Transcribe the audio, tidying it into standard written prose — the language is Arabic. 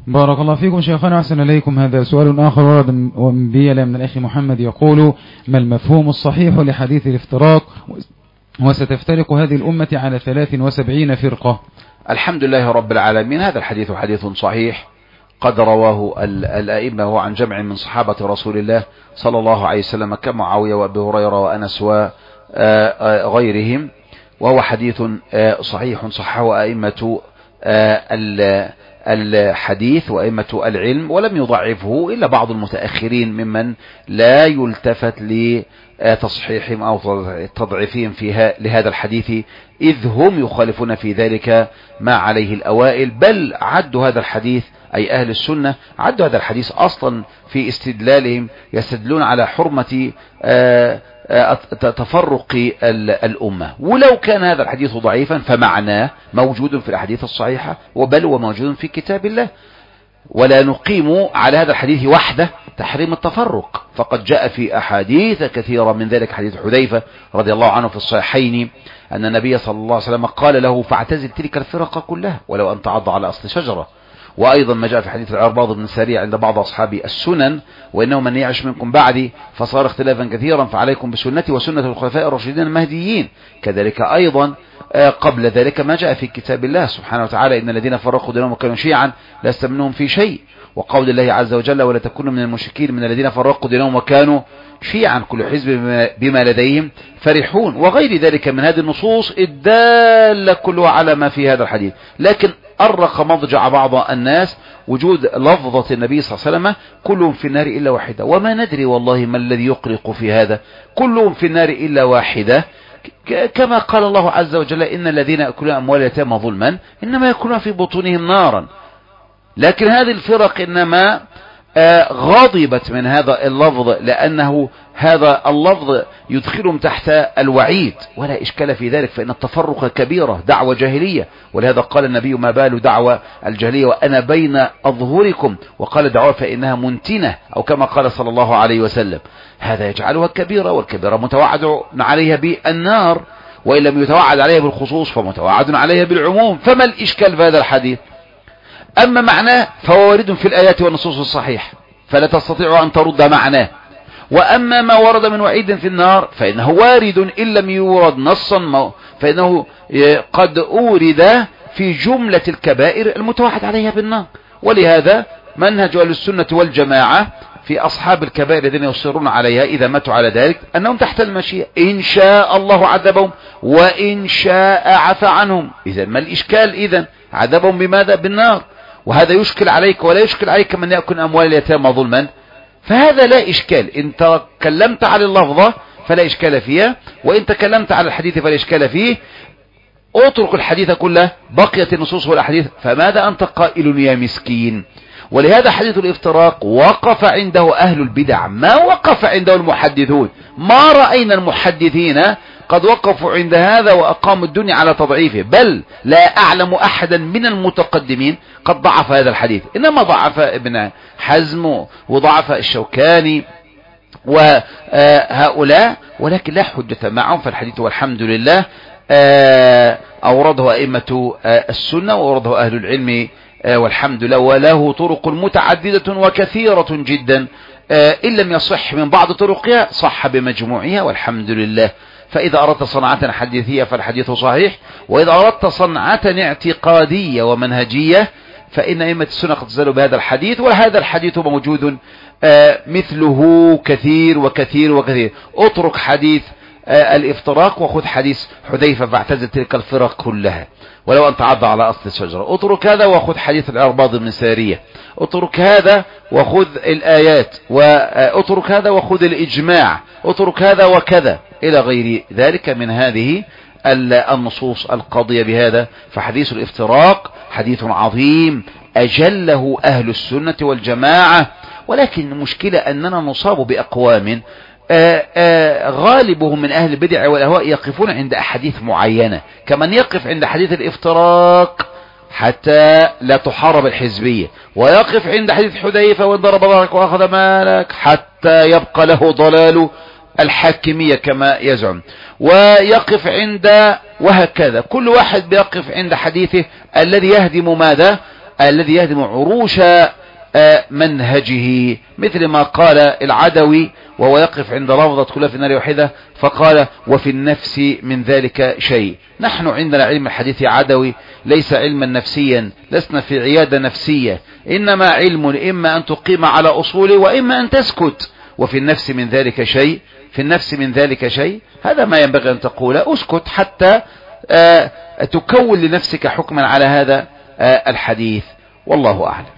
بارك الله فيكم شيخنا، أحسن إليكم. هذا سؤال آخر ورد بي من الأخ محمد يقول: ما المفهوم الصحيح لحديث الافتراق وستفترق هذه الأمة على 73 فرقة؟ الحمد لله رب العالمين. هذا الحديث حديث صحيح قد رواه الأئمة عن جمع من صحابة رسول الله صلى الله عليه وسلم كمعاوية وأبي هريرة وأنس وغيرهم، وهو حديث صحيح صححه أئمة الحديث وأئمة العلم، ولم يضعفه إلا بعض المتأخرين ممن لا يلتفت لتصحيحهم أو تضعيفهم لهذا الحديث، إذ هم يخالفون في ذلك ما عليه الأوائل، بل عدوا هذا الحديث أي أهل السنة عدوا هذا الحديث أصلا في استدلالهم، يستدلون على حرمة تفرق الأمة. ولو كان هذا الحديث ضعيفا فمعناه موجود في الأحاديث الصحيحة، وبل وموجود في كتاب الله، ولا نقيم على هذا الحديث وحده تحريم التفرق، فقد جاء في أحاديث كثيرة من ذلك حديث حذيفة رضي الله عنه في الصحيحين أن النبي صلى الله عليه وسلم قال له: فاعتزل تلك الفرق كلها ولو أن تعض على أصل شجرة. وأيضا ما جاء في حديث العرباض بن سارية عند بعض أصحاب السنن: وإنه من يعش منكم بعدي فصار اختلافا كثيرا فعليكم بسنتي وسنة الخلفاء الراشدين المهديين. كذلك أيضا قبل ذلك ما جاء في كتاب الله سبحانه وتعالى: إن الذين فرقوا دينهم وكانوا شيعا لست منهم في شيء. وقول الله عز وجل: ولا تكونوا من المشركين من الذين فرقوا دينهم وكانوا شيعا كل حزب بما لديهم فرحون. وغير ذلك من هذه النصوص الدالة كلها على ما في هذا الحديث. لكن أرق مضجع بعض الناس وجود لفظة النبي صلى الله عليه وسلم: كلهم في النار إلا واحدة، وما ندري والله ما الذي يقرق في هذا، كلهم في النار إلا واحدة، كما قال الله عز وجل: إن الذين يأكلون أموال اليتامى ظلما إنما يأكلون في بطونهم نارا. لكن هذه الفرق إنما غضبت من هذا اللفظ، لأنه هذا اللفظ يدخلهم تحت الوعيد، ولا إشكال في ذلك، فإن التفرق كبيرة دعوة جاهلية. ولهذا قال النبي: ما بال دعوة الجاهلية وأنا بين أظهركم، وقال: دعوة فإنها منتنة، أو كما قال صلى الله عليه وسلم. هذا يجعلها كبيرة، والكبيرة متوعد عليها بالنار، وإن لم يتوعد عليها بالخصوص فمتوعد عليها بالعموم. فما الإشكال في هذا الحديث؟ أما معناه فهو وارد في الآيات والنصوص الصحيحة فلا تستطيع أن ترد معناه، وأما ما ورد من وعيد في النار فإنه وارد إن لم يورد نصا، فإنه قد أورد في جملة الكبائر المتوعد عليها بالنار. ولهذا منهج أهل السنة والجماعة في أصحاب الكبائر الذين يصرون عليها إذا ماتوا على ذلك أنهم تحت المشيئة، إن شاء الله عذبهم وإن شاء عفى عنهم. إذا ما الإشكال؟ إذا عذبهم بماذا؟ بالنار. وهذا يشكل عليك ولا يشكل عليك من يأكل أموال اليتامى ظلما، فهذا لا إشكال. إن تكلمت على اللفظة فلا إشكال فيها، وإن تكلمت على الحديث فلا إشكال فيه. اترك الحديث كله، بقيت النصوص والأحاديث، فماذا أنت قائل يا مسكين؟ ولهذا حديث الافتراق وقف عنده أهل البدع، ما وقف عنده المحدثون. ما رأينا المحدثين قد وقفوا عند هذا وأقاموا الدنيا على تضعيفه، بل لا أعلم أحدا من المتقدمين قد ضعف هذا الحديث، إنما ضعف ابن حزم وضعف الشوكاني وهؤلاء، ولكن لا حجة معهم. فالحديث والحمد لله أورده أئمة السنة وأورده أهل العلم والحمد لله، وله طرق متعددة وكثيرة جدا، إن لم يصح من بعض طرقها صح بمجموعها والحمد لله. فإذا أردت صنعة حديثية فالحديث صحيح، وإذا أردت صنعة اعتقادية ومنهجية فإن أئمة السنة قد استدلوا بهذا الحديث، وهذا الحديث موجود مثله كثير وكثير وكثير. اترك حديث الافتراق وخذ حديث حذيفة فاعتزل تلك الفرق كلها ولو أن تعض على أصل الشجرة. اترك هذا وخذ حديث العرباض بن سارية. اترك هذا وخذ الآيات، واترك هذا وخذ الإجماع، اترك هذا وكذا إلى غير ذلك من هذه النصوص القاضية بهذا. فحديث الافتراق حديث عظيم أجله أهل السنة والجماعة، ولكن المشكلة أننا نصاب بأقوام غالبهم من أهل البدع والأهواء يقفون عند أحاديث معينة، كمن يقف عند حديث الافتراق حتى لا تحارب الحزبية، ويقف عند حديث حذيفة وإن ضرب ظهرك وأخذ مالك حتى يبقى له ضلال الحاكمية كما يزعم، ويقف عند، وهكذا كل واحد بيقف عند حديثه الذي يهدم ماذا؟ الذي يهدم عروش منهجه، مثل ما قال العدوي وهو يقف عند رافضة كلها في النار واحدة فقال وفي النفس من ذلك شيء. نحن عندنا علم الحديث عدوي ليس علما نفسيا، لسنا في عيادة نفسية، إنما علم إما أن تقيم على أصوله وإما أن تسكت. وفي النفس من ذلك شيء، في النفس من ذلك شيء، هذا ما ينبغي أن تقول، أسكت حتى تكون لنفسك حكما على هذا الحديث، والله أعلم.